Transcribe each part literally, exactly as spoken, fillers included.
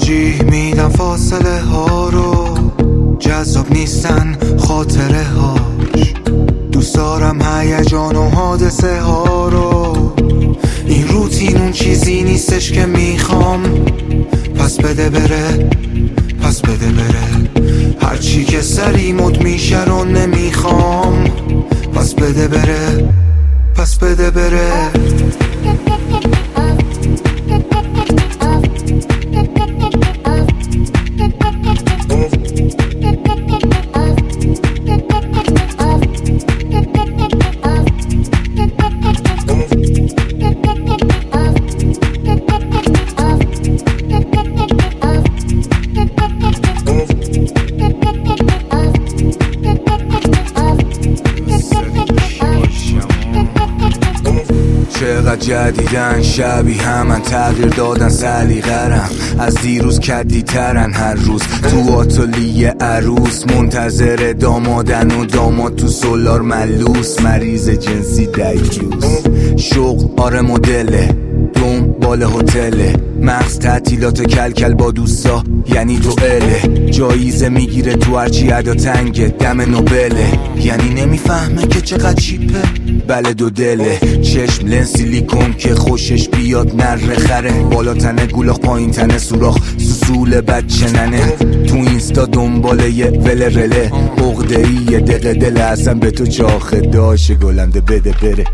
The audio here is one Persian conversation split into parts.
ترجیح میدم فاصله ها رو، جذاب نیستن خاطره هاش. دوست دارم هیجان و حادثه ها رو. این روتین اون چیزی نیستش که میخوام. پس بده بره، پس بده بره. هرچی که سری مد میشه رو نمیخوام. پس بده بره، پس بده بره. چقدر جدیدن شبیه همن، تغییر دادن سلیقه‌رم، از دیروز کدی ترن. هر روز تو آتلیه عروس منتظر دامادن و داماد تو سولار ملوس. مریض جنسی دیوز شغل آره مدله، دنبال هتله، مغز تعطیلات کلکل با دوستا یعنی دوئله. جایزه میگیره تو هرچی ادا تنگه، دم نوبله. یعنی نمیفهمه که چقدر چیپه، بله دو دله. چشم لنز سیلیکون که خوشش بیاد نره خره، بالا تنه گولاخ پایین تنه سوراخ سوسول بچه ننه. تو اینستا دنباله یه وله رله، عقده ای یه دقه دل اصلا به تو چاخه داشه گلنده بده بره.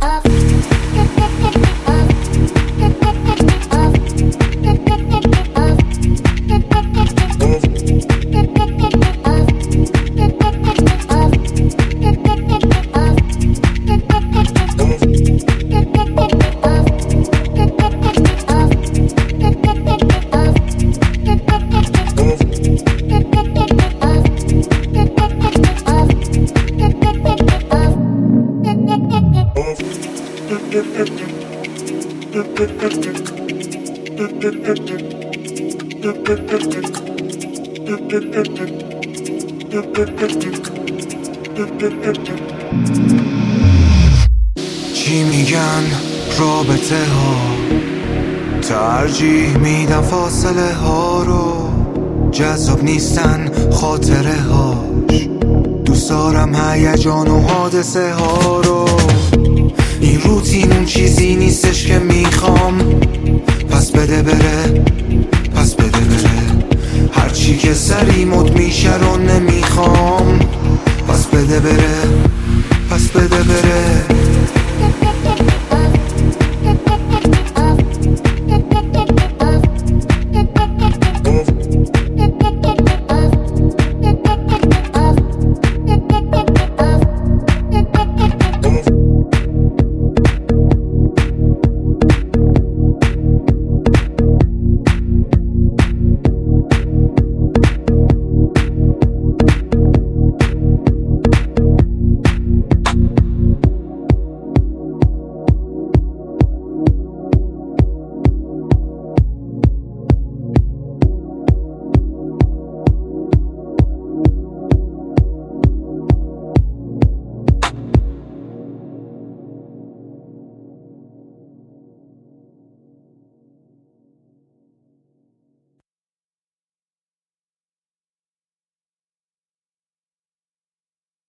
چی میگن رابطه ها؟ ترجیح میدم فاصله ها رو، جذاب نیستن خاطره هاش. دوست دارم هیجان و حادثه ها رو. این روتین اون چیزی نیست